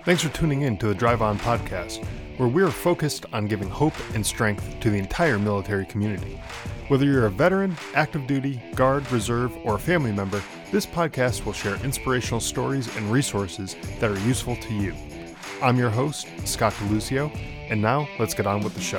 Thanks for tuning in to the Drive On podcast, where we are focused on giving hope and strength to the entire military community. Whether you're a veteran, active duty, guard, reserve, or a family member, this podcast will share inspirational stories and resources that are useful to you. I'm your host, Scott DeLuzio, and now let's get on with the show.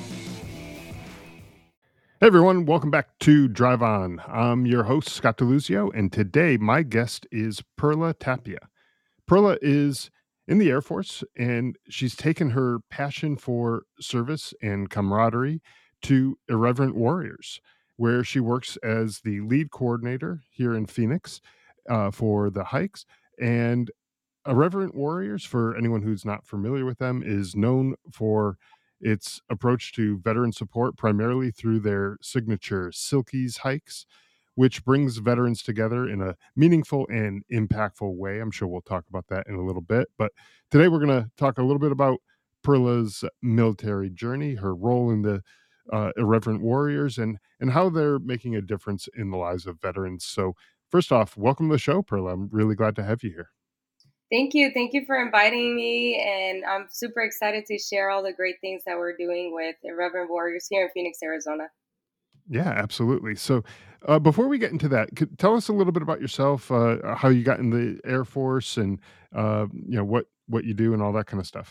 Hey everyone, welcome back to Drive On. I'm your host, Scott DeLuzio, and today my guest is Perla Tapia. Perla is in the Air Force, and she's taken her passion for service and camaraderie to Irreverent Warriors, where she works as the lead coordinator here in Phoenix for the hikes. And Irreverent Warriors, for anyone who's not familiar with them, is known for its approach to veteran support primarily through their signature Silkies hikes, which brings veterans together in a meaningful and impactful way. I'm sure we'll talk about that in a little bit. But today we're going to talk a little bit about Perla's military journey, her role in the Irreverent Warriors, and how they're making a difference in the lives of veterans. So first off, welcome to the show, Perla. I'm really glad to have you here. Thank you. Thank you for inviting me. And I'm super excited to share all the great things that we're doing with Irreverent Warriors here in Phoenix, Arizona. Yeah, absolutely. So, before we get into that, tell us a little bit about yourself, how you got in the Air Force, and what you do and all that kind of stuff.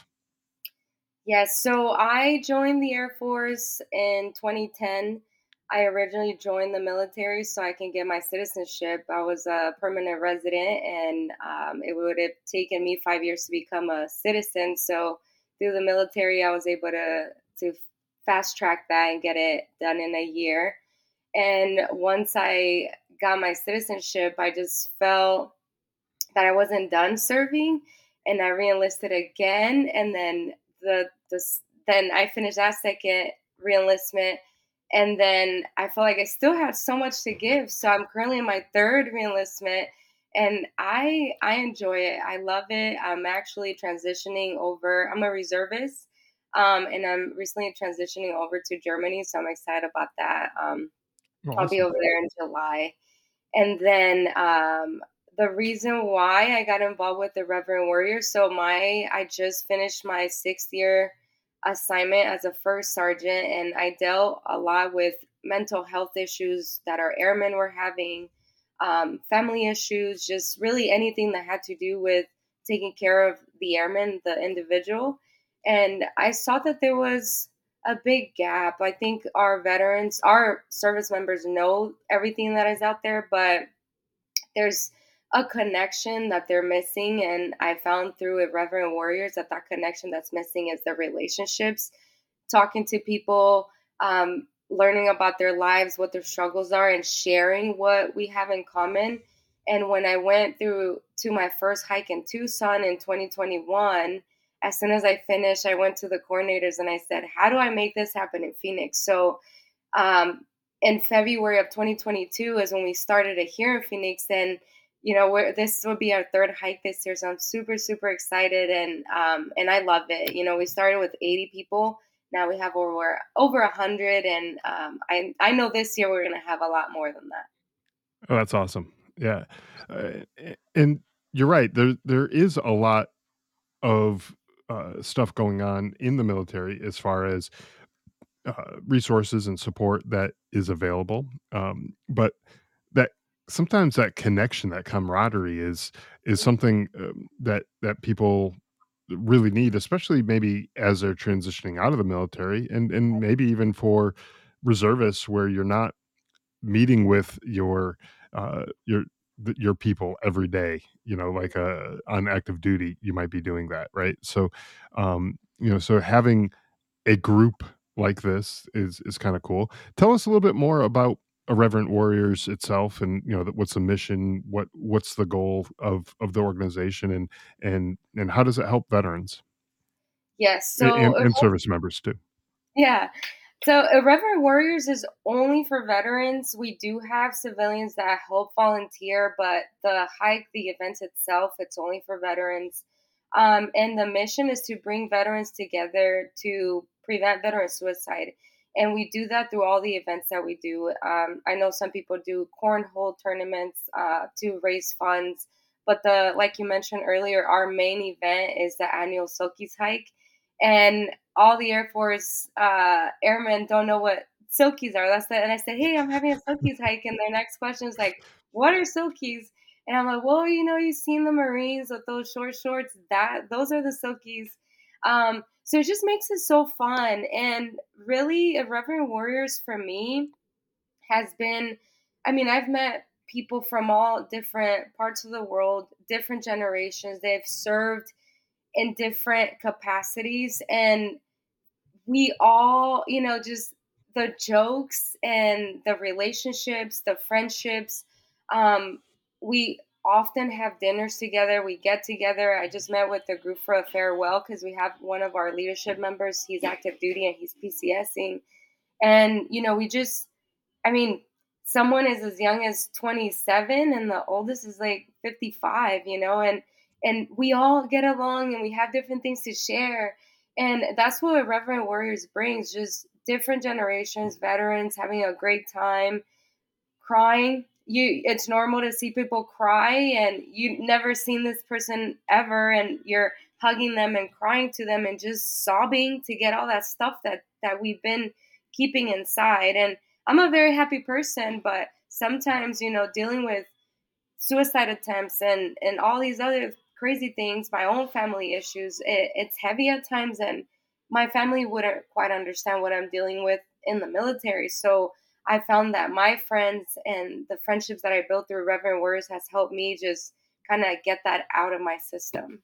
Yes, so I joined the Air Force in 2010. I originally joined the military so I can get my citizenship. I was a permanent resident, and it would have taken me 5 years to become a citizen. So through the military, I was able to fast track that and get it done in a year. And once I got my citizenship, I just felt that I wasn't done serving, and I reenlisted again. And then then I finished that second reenlistment, and then I felt like I still had so much to give. So I'm currently in my third reenlistment, and I enjoy it. I love it. I'm actually transitioning over. I'm a reservist, and I'm recently transitioning over to Germany, so I'm excited about that. I'll be Awesome. over there in July. And then the reason why I got involved with the Reverend Warriors, so I just finished my 6th year assignment as a first sergeant, and I dealt a lot with mental health issues that our airmen were having, family issues, just really anything that had to do with taking care of the airman, the individual. And I saw that there was a big gap. I think our veterans, our service members know everything that is out there, but there's a connection that they're missing. And I found through Irreverent Warriors that connection that's missing is the relationships, talking to people, learning about their lives, what their struggles are, and sharing what we have in common. And when I went through to my first hike in Tucson in 2021, as soon as I finished, I went to the coordinators and I said, how do I make this happen in Phoenix? So um, in February of 2022 is when we started it here in Phoenix. And this will be our third hike this year, so I'm super, super excited, and I love it. We started with 80 people. Now we have over 100, and I know this year we're going to have a lot more than that. Oh, that's awesome. Yeah, and you're right. There is a lot of stuff going on in the military as far as resources and support that is available. But that sometimes that connection, that camaraderie is something that people really need, especially maybe as they're transitioning out of the military, and maybe even for reservists where you're not meeting with your people every day, like on active duty you might be doing that, right? So so having a group like this is kind of cool. Tell us a little bit more about Irreverent Warriors itself, and what's the mission, what's the goal of the organization, and how does it help veterans Yes. and service members too. Yeah. So Irreverent Warriors is only for veterans. We do have civilians that help volunteer, but the hike, the event itself, it's only for veterans. And the mission is to bring veterans together to prevent veteran suicide. And we do that through all the events that we do. I know some people do cornhole tournaments to raise funds, But the like you mentioned earlier, our main event is the annual Silkies hike, and all the Air Force airmen don't know what Silkies are. That's the and I said, hey, I'm having a Silkies hike, and their next question is like, what are Silkies? And I'm like, well, you've seen the Marines with those short shorts. Those are the Silkies. So it just makes it so fun. And really, Irreverent Warriors for me has been, I mean, I've met people from all different parts of the world, different generations. They've served in different capacities. And we all, just the jokes and the relationships, the friendships. Um, we often have dinners together. We get together. I just met with the group for a farewell because we have one of our leadership members. He's active duty and he's PCSing. And, we just, I mean, someone is as young as 27 and the oldest is like 55, and we all get along and we have different things to share. And that's what Irreverent Warriors brings, just different generations, veterans having a great time, crying. It's normal to see people cry and you never seen this person ever and you're hugging them and crying to them and just sobbing to get all that stuff that we've been keeping inside. And I'm a very happy person, but sometimes, dealing with suicide attempts and all these other crazy things, my own family issues, it's heavy at times, and my family wouldn't quite understand what I'm dealing with in the military. So I found that my friends and the friendships that I built through Reverend Words has helped me just kind of get that out of my system.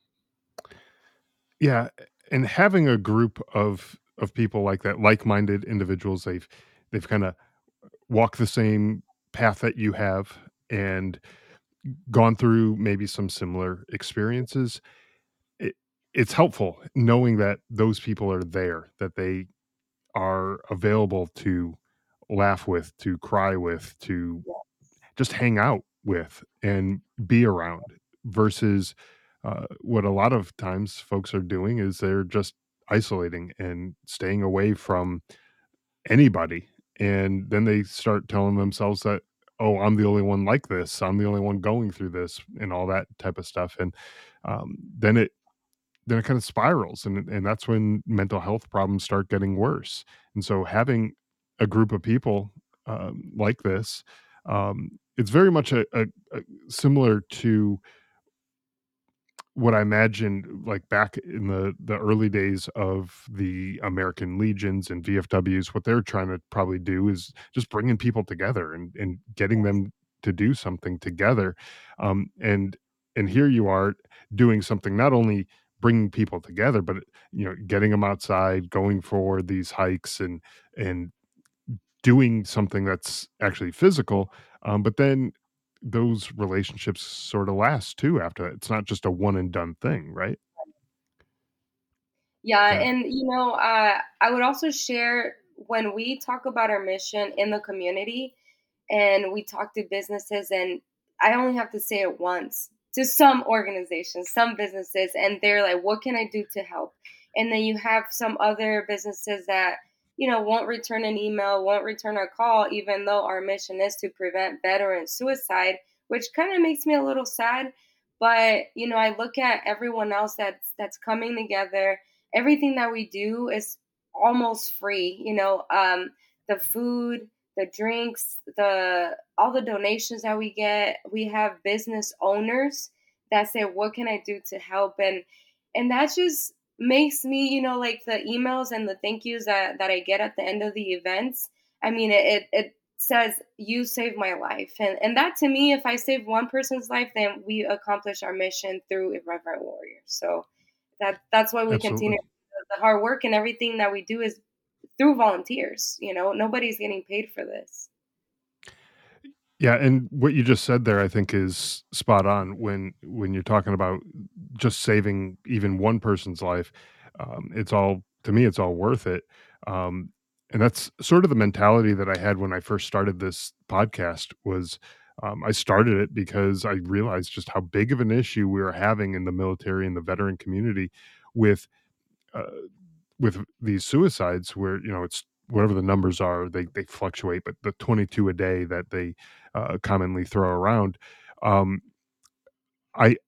Yeah, and having a group of people like that, like-minded individuals, they've kinda walked the same path that you have and gone through maybe some similar experiences. It it's helpful knowing that those people are there, that they are available to laugh with, to cry with, to just hang out with and be around versus what a lot of times folks are doing is they're just isolating and staying away from anybody. And then they start telling themselves that, oh, I'm the only one like this. I'm the only one going through this and all that type of stuff. And um, then it then it kind of spirals and that's when mental health problems start getting worse. And so having a group of people like this, it's very much a similar to what I imagined like back in the early days of the American Legions and VFWs. What they're trying to probably do is just bringing people together and getting them to do something together. And here you are doing something, not only bringing people together, but getting them outside, going for these hikes and doing something that's actually physical. But then those relationships sort of last too after that. It's not just a one and done thing, right? Yeah, Yeah. and I would also share when we talk about our mission in the community and we talk to businesses, and I only have to say it once to some organizations, some businesses, and they're like, what can I do to help? And then you have some other businesses that, won't return an email, won't return a call, even though our mission is to prevent veteran suicide, which kind of makes me a little sad. But, I look at everyone else that's coming together. Everything that we do is almost free, the food, the drinks, the all the donations that we get. We have business owners that say, "What can I do to help?" And that just makes me, like the emails and the thank yous that I get at the end of the events. I mean, it says you saved my life, and that to me, if I save one person's life, then we accomplish our mission through Irreverent Warriors. So that's why we Absolutely. continue the hard work, and everything that we do is through volunteers. Nobody's getting paid for this. Yeah, and what you just said there, I think, is spot on. When you're talking about just saving even one person's life, it's all to me, it's all worth it. Um, and that's sort of the mentality that I had when I first started this podcast. Was I started it because I realized just how big of an issue we were having in the military and the veteran community with uh, with these suicides where, it's whatever the numbers are, they fluctuate, but the 22 a day that they, commonly throw around, um, I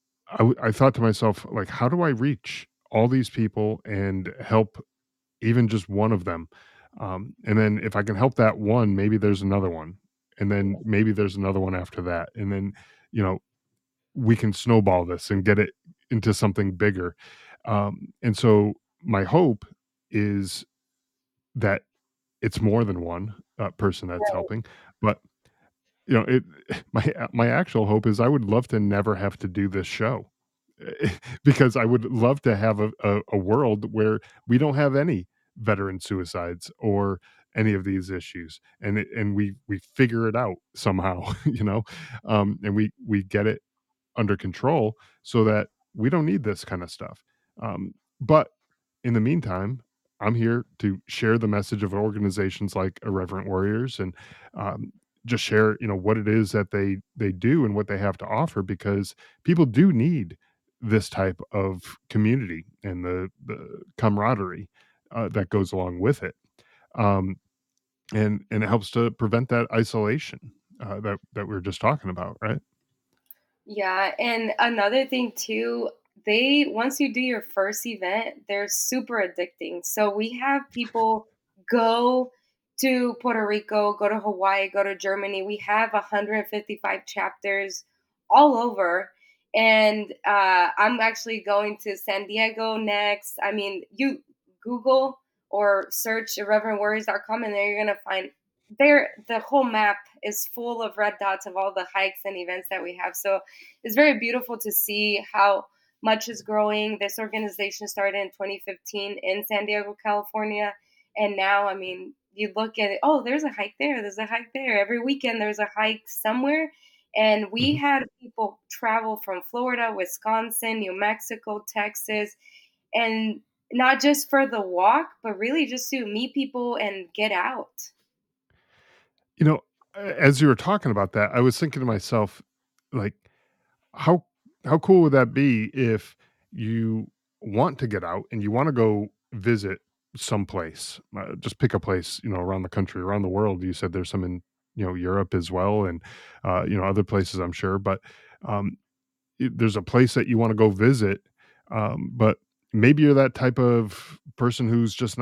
I thought to myself, like, how do I reach all these people and help even just one of them? And then if I can help that one, maybe there's another one, and then maybe there's another one after that, and then you know we can snowball this and get it into something bigger. And so my hope is that it's more than one person that's helping, but it my actual hope is I would love to never have to do this show. Because I would love to have a world where we don't have any veteran suicides or any of these issues, and we figure it out somehow, and we get it under control so that we don't need this kind of stuff. But in the meantime, I'm here to share the message of organizations like Irreverent Warriors and just share, what it is that they do and what they have to offer because people do need this type of community and the camaraderie that goes along with it. Um, and it helps to prevent that isolation that we were just talking about, right? Yeah, and another thing too, they once you do your first event, they're super addicting. So we have people go to Puerto Rico, go to Hawaii, go to Germany. We have 155 chapters all over. And I'm actually going to San Diego next. I mean, you Google or search irreverentwarriors.com and there you're gonna find the whole map is full of red dots of all the hikes and events that we have. So it's very beautiful to see how much is growing. This organization started in 2015 in San Diego, California. And now, I mean, you look at it, oh, there's a hike there, there's a hike there. Every weekend, there's a hike somewhere. And we Mhm. had people travel from Florida, Wisconsin, New Mexico, Texas, and not just for the walk, but really just to meet people and get out. You know, as you were talking about that, I was thinking to myself, like, how how cool would that be if you want to get out and you want to go visit someplace? Just pick a place, around the country, around the world. You said there's some in, Europe as well, and other places, I'm sure. But um, there's a place that you want to go visit, but maybe you're that type of person who's just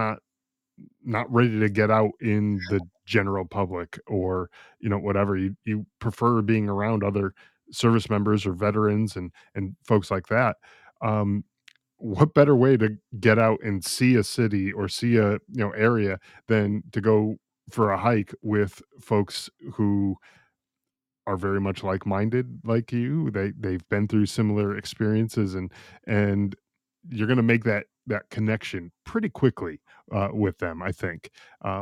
not ready to get out in the general public or whatever you prefer being around other service members or veterans and folks like that. um what better way to get out and see a city or see a area than to go for a hike with folks who are very much like-minded like you. They've been through similar experiences and you're gonna make that connection pretty quickly, with them, I think.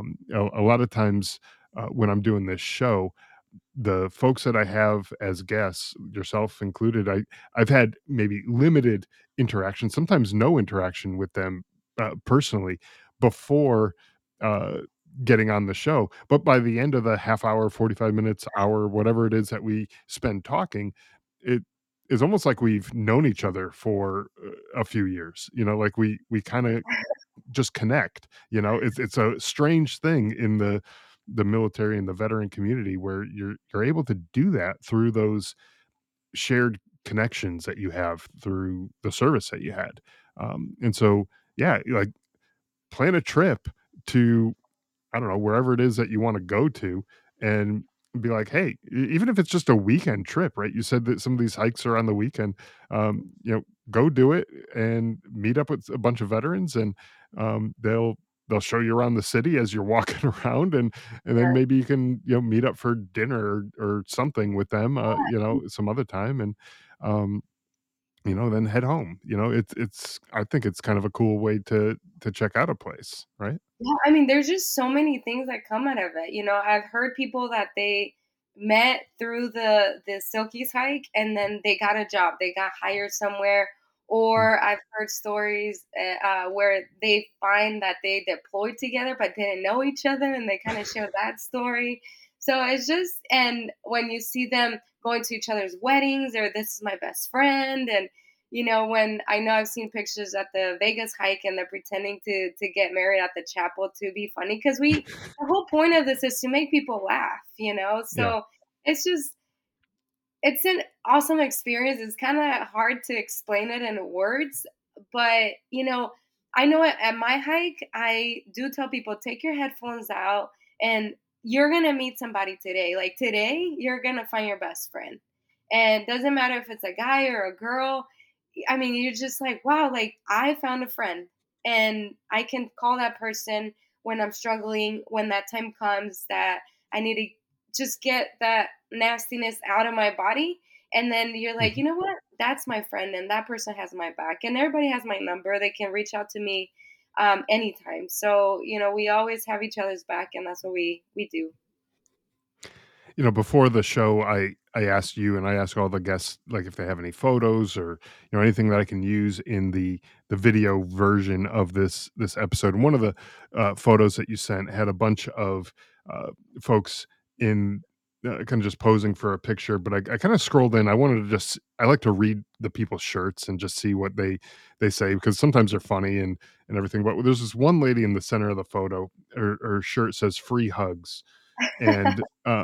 A lot of times, when I'm doing this show, the folks that I have as guests, yourself included, I've had maybe limited interaction, sometimes no interaction with them, personally before, uh, getting on the show. But by the end of the half hour, 45 minutes, hour, whatever it is that we spend talking, it is almost like we've known each other for a few years. Like we kind of just connect. It's a strange thing in the military and the veteran community where you're able to do that through those shared connections that you have through the service that you had. And so, yeah, like plan a trip to, I don't know, wherever it is that you want to go to and be like, hey, even if it's just a weekend trip, right? You said that some of these hikes are on the weekend. Go do it and meet up with a bunch of veterans, and they'll show you around the city as you're walking around, and then maybe you can meet up for dinner or something with them, some other time, and um, then head home. It's I think it's kind of a cool way to check out a place, right? Yeah, I mean, there's just so many things that come out of it. I've heard people that they met through the Silkies hike and then they got a job. They got hired somewhere. Mm. Or I've heard stories where they find that they deployed together but didn't know each other and they kind of share that story. So it's just, and when you see them going to each other's weddings or this is my best friend and when I know I've seen pictures at the Vegas hike and they're pretending to get married at the chapel to be funny because the whole point of this is to make people laugh. Yeah. So it's just it's an awesome experience. It's kind of hard to explain it in words, but I know at my hike, I do tell people take your headphones out and you're going to meet somebody today. Like today, you're going to find your best friend. And doesn't matter if it's a guy or a girl. I mean, you're just like, wow, like I found a friend and I can call that person when I'm struggling, when that time comes that I need to just get that nastiness out of my body. And then you're like, you Mhm. know what? That's my friend, and that person has my back, and everybody has my number. They can reach out to me anytime. So we always have each other's back, and that's what we do. Before the show, I asked you and I asked all the guests like if they have any photos or anything that I can use in the video version of this episode. And one of the photos that you sent had a bunch of uh, folks in kind of just posing for a picture, but I kind of scrolled in. I wanted to just I like to read the people's shirts and just see what they say because sometimes they're funny and everything. But there's this one lady in the center of the photo. Her shirt says "free hugs." And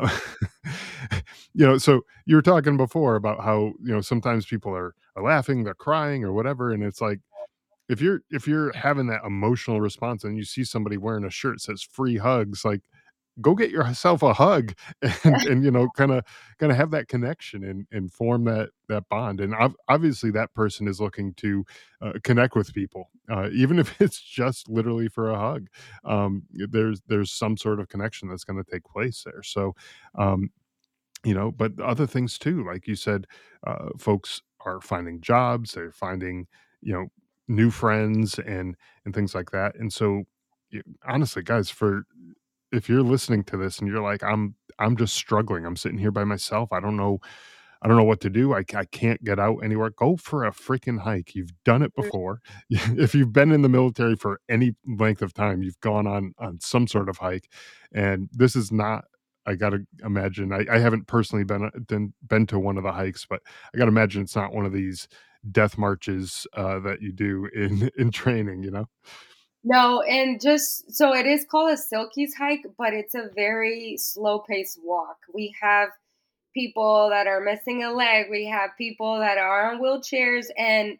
so you were talking before about how sometimes people are laughing, they're crying or whatever, and it's like if you're having that emotional response and you see somebody wearing a shirt that says free hugs, like go get yourself a hug and kind of have that connection and form that bond. And obviously that person is looking to connect with people, even if it's just literally for a hug. There's some sort of connection that's going to take place there. So um, but other things too, like you said, folks are finding jobs, they're finding, you know, new friends and things like that. And so, honestly, guys, for if you're listening to this and you're like, I'm just struggling, I'm sitting here by myself, I don't know what to do. I can't get out anywhere. Go for a freaking hike. You've done it before. If you've been in the military for any length of time, you've gone on some sort of hike, and this is not. I gotta imagine. I haven't personally been to one of the hikes, but I gotta imagine it's not one of these death marches that you do in training. No, and just so it is called a Silkies hike, but it's a very slow paced walk. We have people that are missing a leg. We have people that are on wheelchairs, and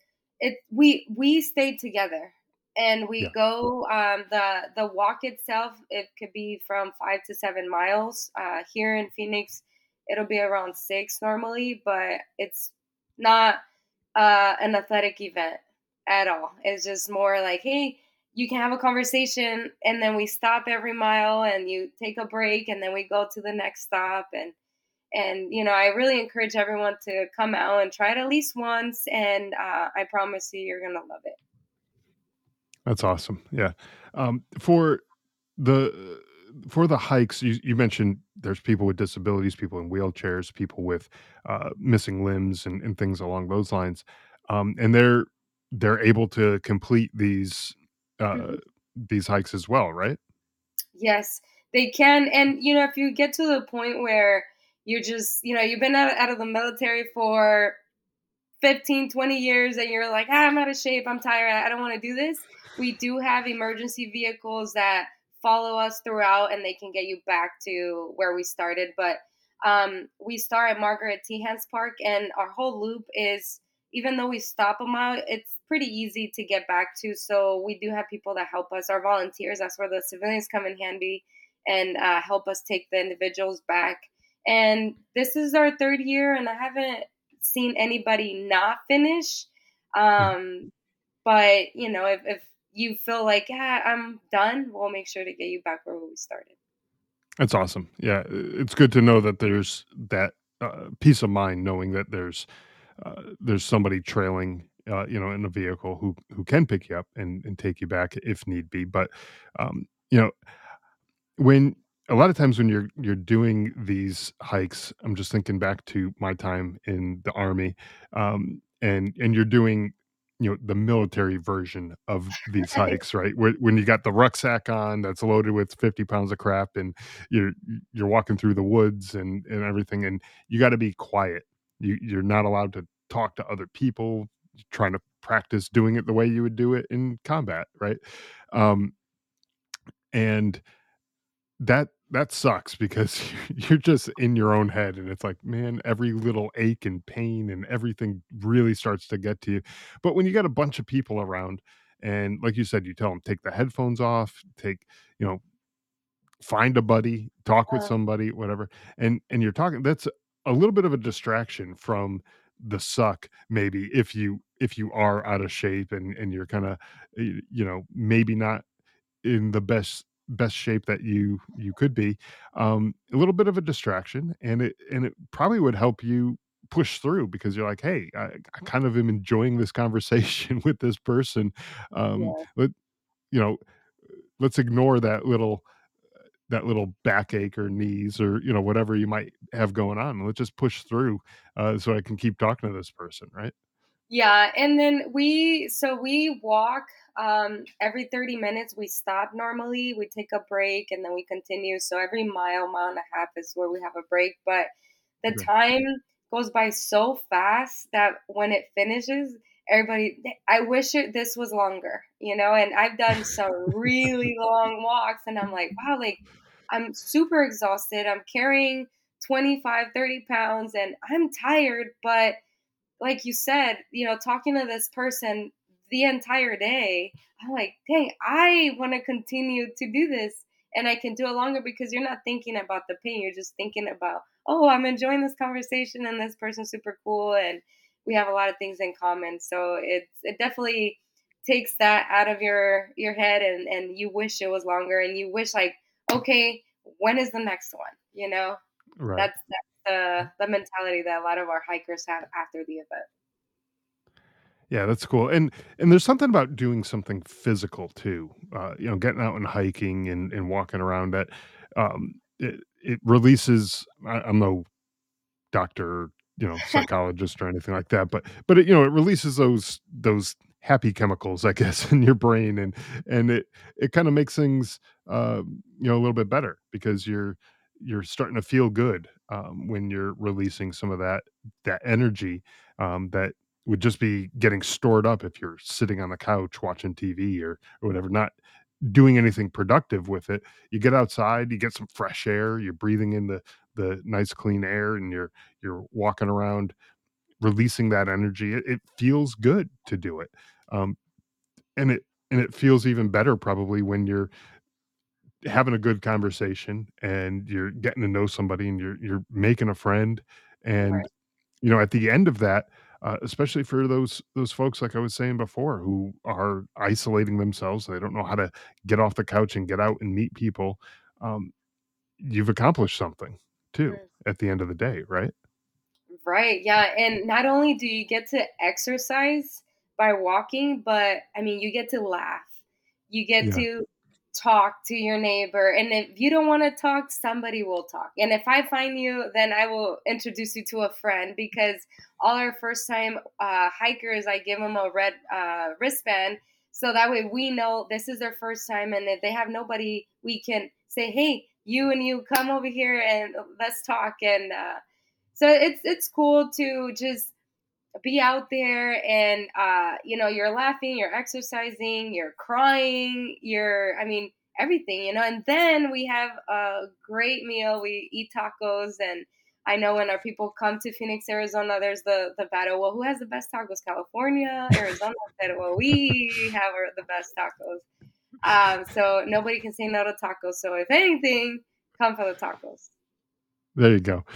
we stay together, and we Yeah. go. The walk itself, it could be from 5 to 7 miles. Here in Phoenix, it'll be around 6 normally, but it's not an athletic event at all. It's just more like, hey, you can have a conversation, and then we stop every mile, and you take a break, and then we go to the next stop, and I really encourage everyone to come out and try it at least once, and I promise you, you're gonna love it. That's awesome. Yeah. For the the hikes, you mentioned there's people with disabilities, people in wheelchairs, people with missing limbs and things along those lines, and they're able to complete uh, Mhm. these hikes as well, right? Yes, they can. And if you get to the point where you're just, you've been out of the military for 15, 20 years, and you're like, I'm out of shape, I'm tired, I don't want to do this. We do have emergency vehicles that follow us throughout, and they can get you back to where we started. But we start at Margaret T. Hens Park, and our whole loop is, even though we stop a mile, it's pretty easy to get back to. So we do have people that help us, our volunteers. That's where the civilians come in handy and help us take the individuals back. And this is our third year, and I haven't seen anybody not finish. Mhm. But if you feel like, yeah, I'm done, we'll make sure to get you back where we started. That's awesome. Yeah, it's good to know that there's that peace of mind knowing that there's somebody trailing, in a vehicle who can pick you up and take you back if need be. But um, you know, when a lot of times when you're doing these hikes, I'm just thinking back to my time in the army, and you're doing, the military version of these hikes, right? When you got the rucksack on that's loaded with 50 pounds of crap, and you're you're walking through the woods and everything, and you got to be quiet. You're not allowed to talk to other people. You're trying to practice doing it the way you would do it in combat, right? Um, and that that sucks because you're just in your own head and it's like, man, every little ache and pain and everything really starts to get to you. But when you got a bunch of people around and like you said, you tell them take the headphones off, take, you know, find a buddy, talk with Uh, somebody, whatever. And you're talking that's a little bit of a distraction from the suck maybe if you are out of shape and you're kind of you know, maybe not in the best shape that you could be, a little bit of a distraction, and it probably would help you push through because you're like, "Hey, I kind of am enjoying this conversation with this person." yeah. Let you know, let's ignore that little backache or knees or, you know, whatever you might have going on. Let's just push through, so I can keep talking to this person, right? Yeah, and then we walk every 30 minutes. We stop normally, we take a break, and then we continue. So every mile and a half is where we have a break. But the Okay. time goes by so fast that when it finishes, I wish this was longer, you know. And I've done some really long walks, and I'm like, wow, like I'm super exhausted. I'm carrying 25, 30 pounds, and I'm tired, but like you said, talking to this person the entire day, I'm like, dang, I want to continue to do this. And I can do it longer because you're not thinking about the pain. You're just thinking about, oh, I'm enjoying this conversation and this person's super cool and we have a lot of things in common. So it definitely takes that out of your head and you wish it was longer and you wish like, okay, when is the next one? Right. That's the mentality that a lot of our hikers have after the event. Yeah, that's cool, and there's something about doing something physical too, you know, getting out and hiking and walking around that, it releases I'm no doctor, you know, psychologist or anything like that, but it, you know, it releases those happy chemicals, I guess, in your brain, and it kind of makes things, you know, a little bit better because you're starting to feel good when you're releasing some of that energy that would just be getting stored up if you're sitting on the couch watching TV or whatever, not doing anything productive with it. You get outside, you get some fresh air, you're breathing in the nice clean air and you're walking around releasing that energy. It feels good to do it. Um, and it feels even better probably when you're having a good conversation and you're getting to know somebody and you're making a friend and Right. you know at the end of that especially for those folks like I was saying before who are isolating themselves, they don't know how to get off the couch and get out and meet people. um, you've accomplished something too Mm. at the end of the day, right? Right. Yeah. And not only do you get to exercise by walking, but I mean, you get to laugh. You get Yeah. to talk to your neighbor. And if you don't want to talk, somebody will talk. And if I find you, then I will introduce you to a friend because all our first time hikers, I give them a red wristband. So that way we know this is their first time. And if they have nobody, we can say, hey, you and you come over here and let's talk. And, so it's cool to just be out there and you're laughing, you're exercising, you're crying, I mean everything. And then we have a great meal. We eat tacos and I know when our people come to Phoenix, Arizona, there's the battle. Well, who has the best tacos? California, Arizona said, well, we have the best tacos. So nobody can say no to tacos. So if anything, come for the tacos. There you go.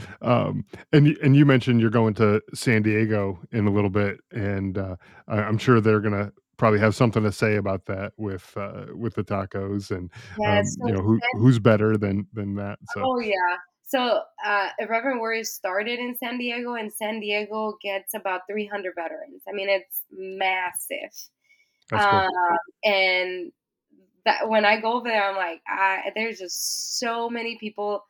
And you mentioned you're going to San Diego in a little bit, and I'm sure they're gonna probably have something to say about that with the tacos, and Yes. you So know who's better than that. So oh yeah. So Irreverent Warriors started in San Diego, and San Diego gets about 300 veterans. I mean, it's massive. that's Um, cool. and that when I go over there, I'm like, there's just so many people.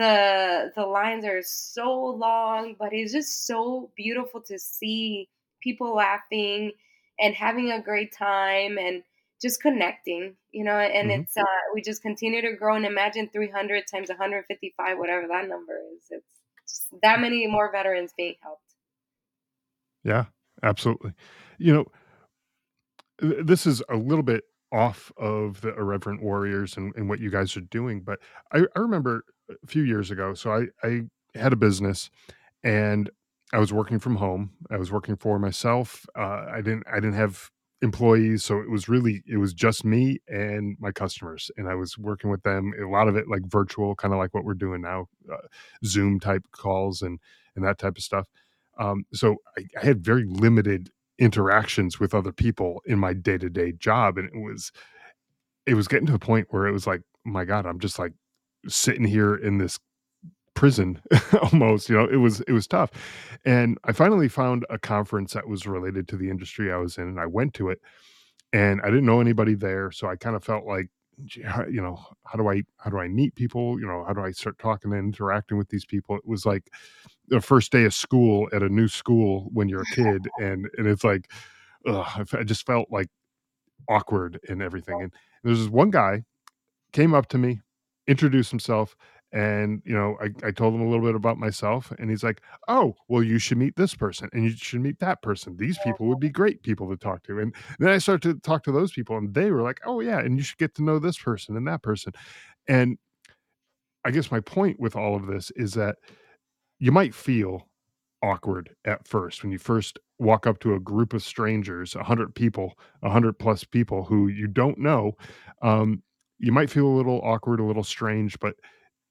The lines are so long, but it's just so beautiful to see people laughing and having a great time and just connecting, and Hmm. it's we just continue to grow and imagine 300 times 155, whatever that number is. It's just that many more veterans being helped. Yeah, absolutely. You know, this is a little bit. off of the Irreverent Warriors and what you guys are doing, but I remember a few years ago, so I had a business and I was working from home. I was working for myself. I didn't have employees, so it was just me and my customers, and I was working with them. A lot of it like virtual, kind of like what we're doing now, Zoom type calls and that type of stuff. So I had very limited interactions with other people in my day to day job, and it was getting to the point where it was like, my God, I'm just like sitting here in this prison almost, it was tough. And I finally found a conference that was related to the industry I was in, and I went to it, and I didn't know anybody there, so I kind of felt like, "Gee, how do I meet people? How do I start talking and interacting with these people?" It was like the first day of school at a new school when you're a kid, and it's like, ugh, I just felt like awkward and everything. And there's this one guy came up to me, introduced himself, and, I told him a little bit about myself, and he's like, "Oh, well, you should meet this person, and you should meet that person. These people would be great people to talk to." And then I started to talk to those people, and they were like, "Oh, yeah, and you should get to know this person and that person." And I guess my point with all of this is that you might feel awkward at first when you first walk up to a group of strangers, 100 people, 100 plus people who you don't know. Um, you might feel a little awkward, a little strange, but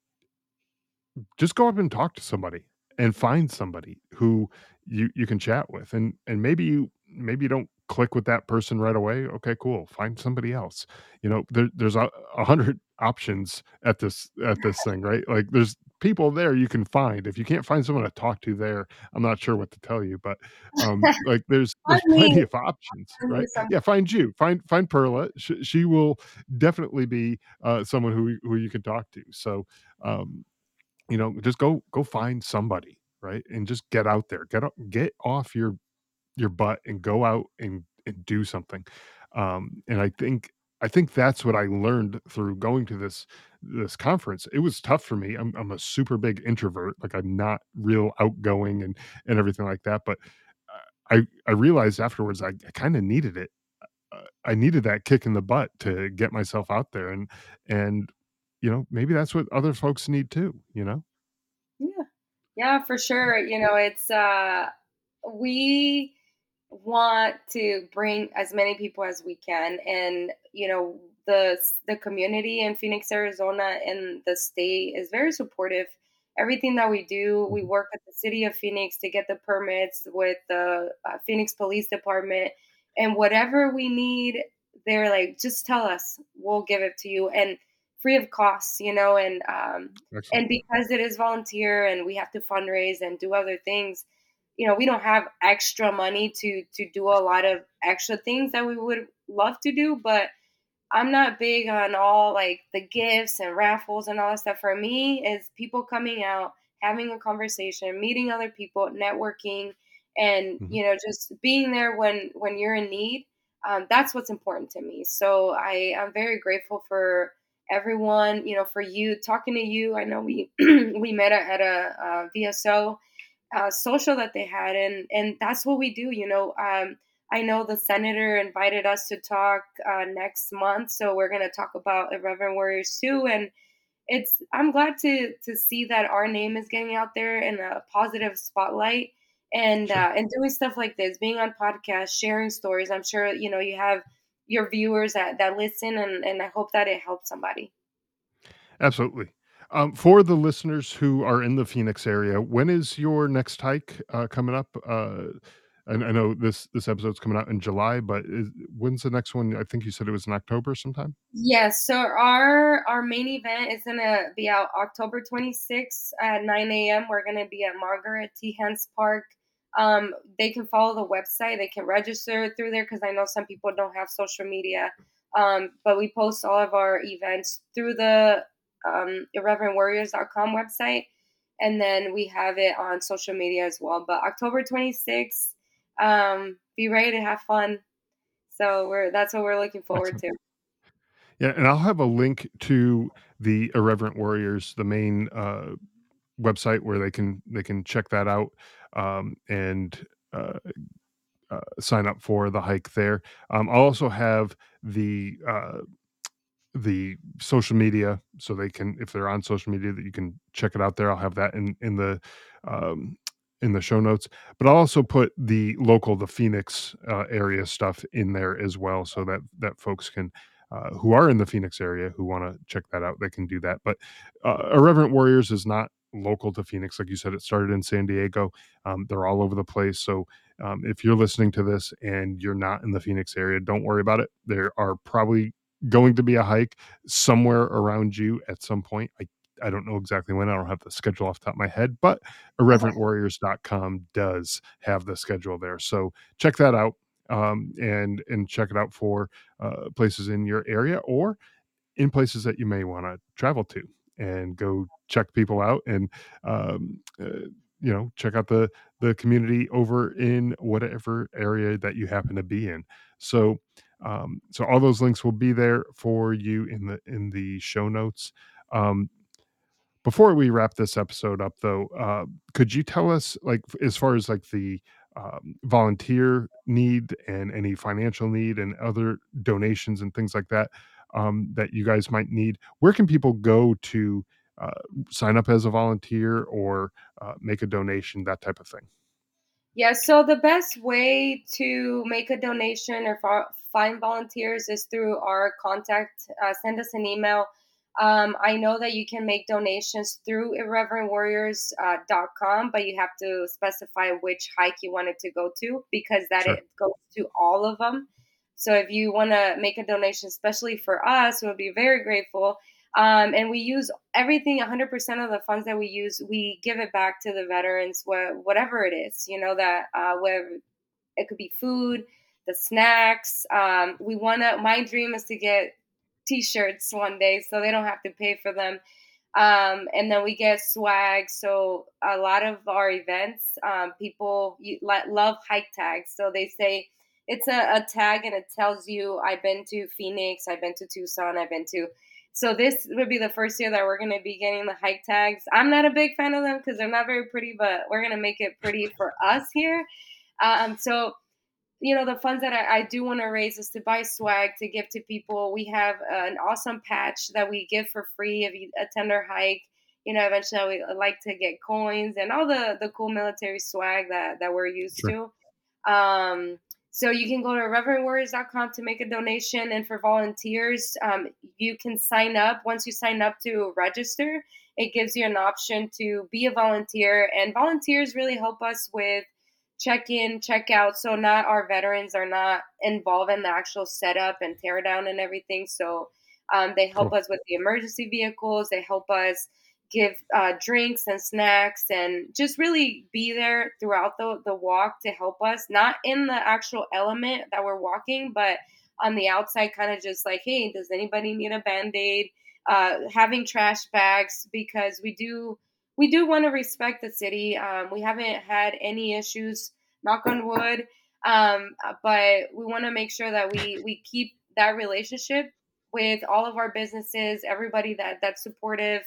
just go up and talk to somebody and find somebody who you can chat with, and maybe you don't click with that person right away. Okay, cool, find somebody else. There's a hundred options at this thing, right? Like, there's people there you can find. If you can't find someone to talk to there, I'm not sure what to tell you, but like, I there's plenty mean, of options, I right? mean, some Yeah, find Perla. She will definitely be someone who you can talk to. So um just go find somebody, right? And just get out there. Get off your butt and go out and do something. And I think that's what I learned through going to this conference. It was tough for me. I'm a super big introvert. Like, I'm not real outgoing and everything like that. But I realized afterwards I kind of needed it. I needed that kick in the butt to get myself out there, and maybe that's what other folks need too. yeah. Yeah, for sure. It's we want to bring as many people as we can, and the community in Phoenix, Arizona, and the state is very supportive. Everything that we do, we Mhm. work with the city of Phoenix to get the permits with the Phoenix Police Department, and whatever we need, they're like, just tell us, we'll give it to you, and free of cost. Excellent. And because it is volunteer and we have to fundraise and do other things, we don't have extra money to do a lot of extra things that we would love to do. But I'm not big on all like the gifts and raffles and all that stuff. For me, is people coming out, having a conversation, meeting other people, networking, and Mhm. just being there when you're in need. That's what's important to me. So I'm very grateful for everyone. For you, talking to you. I know we we met at a VSO social that they had, and that's what we do. I know the senator invited us to talk next month, so we're going to talk about Irreverent Warriors too. And I'm glad to see that our name is getting out there in a positive spotlight, Sure. and doing stuff like this, being on podcasts, sharing stories. I'm sure you have your viewers that listen, and I hope that it helps somebody. Absolutely. For the listeners who are in the Phoenix area, when is your next hike coming up? I know this episode's coming out in July, but when's the next one? I think you said it was in October sometime. Yes, so our main event is gonna be out October 26th at 9 a.m. We're gonna be at Margaret T. Hens Park. They can follow the website. They can register through there because I know some people don't have social media. But we post all of our events through the irreverentwarriors.com website, and then we have it on social media as well. But October 26th, be ready to have fun. So that's what we're looking forward Excellent. to. Yeah, and I'll have a link to the Irreverent Warriors, the main website where they can check that out, and sign up for the hike there. I'll also have the social media so they can, if they're on social media, that you can check it out there. I'll have that um in the show notes, but I'll also put the Phoenix area stuff in there as well, so that folks can who are in the Phoenix area who want to check that out, they can do that. But Irreverent Warriors is not local to Phoenix. Like you said, it started in San Diego. They're all over the place. So if you're listening to this and you're not in the Phoenix area, don't worry about it. There are probably going to be a hike somewhere around you at some point. I don't know exactly when. I don't have the schedule off the top of my head, but irreverentwarriors.com does have the schedule there. So check that out, and check it out for places in your area or in places that you may want to travel to and go check people out and check out the community over in whatever area that you happen to be in. So all those links will be there for you in the show notes. um, Before we wrap this episode up, though, could you tell us, like, as far as like the volunteer need and any financial need and other donations and things like that, that you guys might need, where can people go to uh, sign up as a volunteer or make a donation, that type of thing? Yeah, so the best way to make a donation or find volunteers is through our contact. Send us an email. I know that you can make donations through irreverentwarriors.com, but you have to specify which hike you want it to go to because that Sure. it goes to all of them. So if you want to make a donation, especially for us, we'll be very grateful. And we use everything, 100% of the funds that we use, we give it back to the veterans, whatever it is, that whether it could be food, the snacks. My dream is to get t-shirts one day so they don't have to pay for them. And then we get swag. So a lot of our events, people love hike tags. So they say it's a tag and it tells you, I've been to Phoenix, I've been to Tucson, I've been to. So this would be the first year that we're going to be getting the hike tags. I'm not a big fan of them because they're not very pretty, but we're going to make it pretty for us here. So the funds that I do want to raise is to buy swag to give to people. We have an awesome patch that we give for free if you attend our hike. Eventually we like to get coins and all the cool military swag that we're used Sure. to. Um, so you can go to reverendwarriors.com to make a donation. And for volunteers, you can sign up. Once you sign up to register, it gives you an option to be a volunteer. And volunteers really help us with check in, check out. So not our veterans are not involved in the actual setup and tear down and everything. So they help Cool. us with the emergency vehicles. They help us give drinks and snacks and just really be there throughout the walk to help us, not in the actual element that we're walking, but on the outside, kind of just like, hey, does anybody need a band-aid? Having trash bags because we do want to respect the city. We haven't had any issues, knock on wood, but we want to make sure that we keep that relationship with all of our businesses, everybody that's supportive,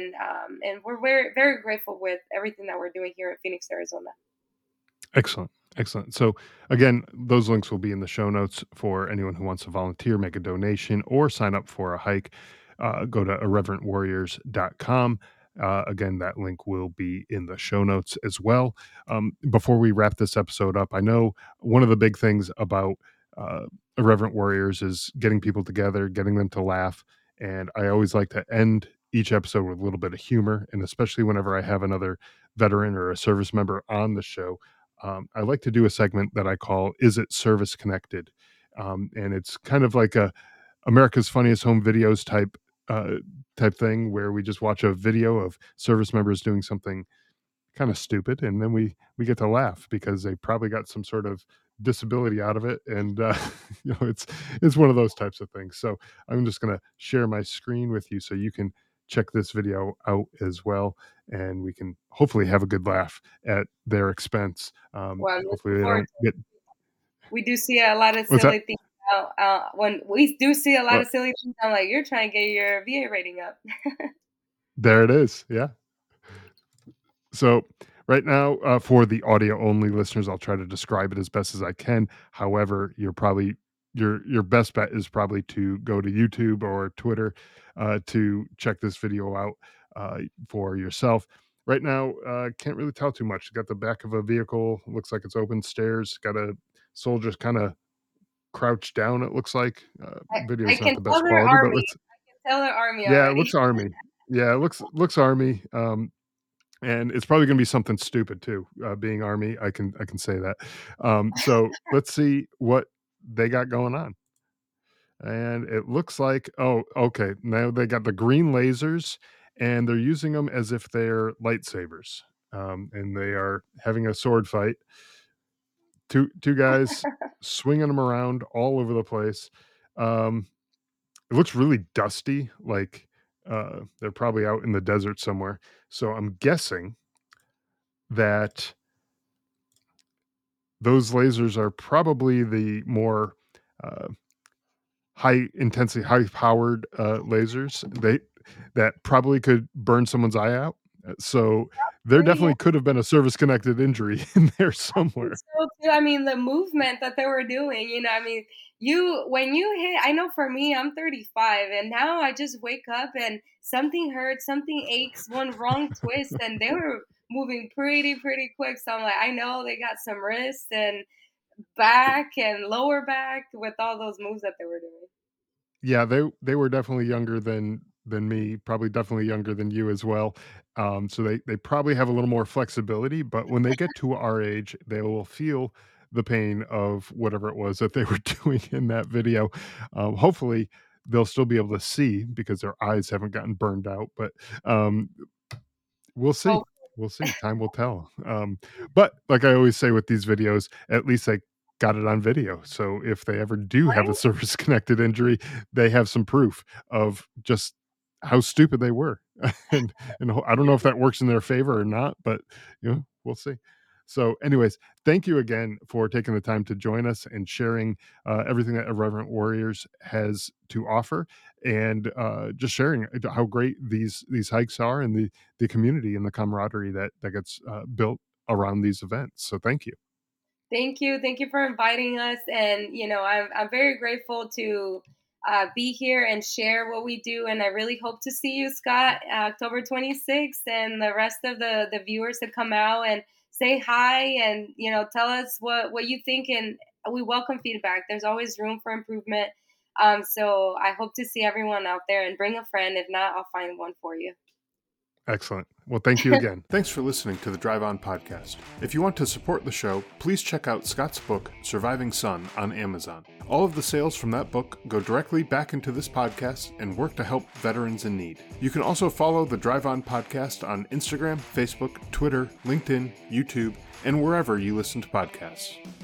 and we're very very grateful with everything that we're doing here in Phoenix, Arizona. Excellent. Excellent. So, again, those links will be in the show notes for anyone who wants to volunteer, make a donation, or sign up for a hike. Go to irreverentwarriors.com. Again, that link will be in the show notes as well. Before we wrap this episode up, I know one of the big things about uh, Irreverent Warriors is getting people together, getting them to laugh. And I always like to end each episode with a little bit of humor. And especially whenever I have another veteran or a service member on the show, I like to do a segment that I call "Is It Service Connected?" And it's kind of like a America's Funniest Home Videos uh, type thing where we just watch a video of service members doing something kind of stupid, and then we get to laugh because they probably got some sort of disability out of it, and it's one of those types of things. So I'm just going to share my screen with you so you can check this video out as well, and we can hopefully have a good laugh at their expense. Well, I'm Hopefully looking they forward don't to it. get We do see a lot of what's that. silly things out. When we do see a lot Well, of silly things, I'm like, you're trying to get your VA rating up. there it is. Yeah. So Right now, for the audio only listeners, I'll try to describe it as best as I can. However, your best bet is probably to go to YouTube or Twitter to check this video out for yourself. Right now, can't really tell too much. Got the back of a vehicle, looks like it's open stairs. Got a soldier kind of crouched down. It looks like I video's not can the tell best they're quality, but army. let's. I can tell they're army Yeah, it already. looks army. Yeah, it looks army. And it's probably gonna be something stupid too, being Army, I can say that. So let's see what they got going on. And it looks like oh, okay, now they got the green lasers, and they're using them as if they're lightsabers, and they are having a sword fight. Two guys swinging them around all over the place. Um, it looks really dusty, like, they're probably out in the desert somewhere. So I'm guessing that those lasers are probably the more, uh, high intensity, high powered, lasers. That probably could burn someone's eye out. So there Really, yeah, definitely could have been a service connected injury in there I think somewhere. so too. I mean, the movement that they were doing, I mean, when you hit, I know for me, I'm 35, and now I just wake up and something hurts, something aches, one wrong twist, and they were moving pretty quick. So I'm like, I know they got some wrist and back and lower back with all those moves that they were doing. Yeah, they were definitely younger than me, probably definitely younger than you as well. So they probably have a little more flexibility, but when they get to our age, they will feel the pain of whatever it was that they were doing in that video. Hopefully, they'll still be able to see because their eyes haven't gotten burned out, but um, we'll see. Oh, We'll see. Time will tell. But like I always say with these videos, at least they got it on video. So if they ever do have a right? service connected injury, they have some proof of just how stupid they were. And I don't know if that works in their favor or not, but we'll see. So, anyways, thank you again for taking the time to join us and sharing everything that Irreverent Warriors has to offer, and just sharing how great these hikes are, and the community and the camaraderie that gets built around these events. So thank you. Thank you. Thank you for inviting us. And, I'm very grateful to be here and share what we do. And I really hope to see you, Scott, October 26th, and the rest of the viewers to come out and say hi and, tell us what you think. And we welcome feedback. There's always room for improvement. So I hope to see everyone out there, and bring a friend. If not, I'll find one for you. Excellent. Well, thank you again. Thanks for listening to the Drive On podcast. If you want to support the show, please check out Scott's book, Surviving Son, on Amazon. All of the sales from that book go directly back into this podcast and work to help veterans in need. You can also follow the Drive On podcast on Instagram, Facebook, Twitter, LinkedIn, YouTube, and wherever you listen to podcasts.